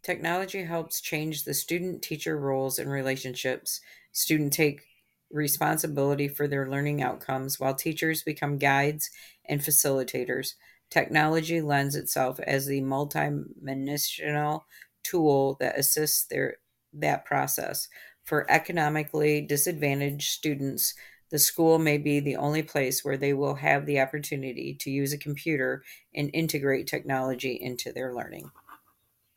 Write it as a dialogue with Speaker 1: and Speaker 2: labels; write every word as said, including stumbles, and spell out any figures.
Speaker 1: Technology helps change the student-teacher roles and relationships. Students take responsibility for their learning outcomes, while teachers become guides and facilitators. Technology lends itself as the multidimensional tool that assists their that process. For economically disadvantaged students, the school may be the only place where they will have the opportunity to use a computer and integrate technology into their learning.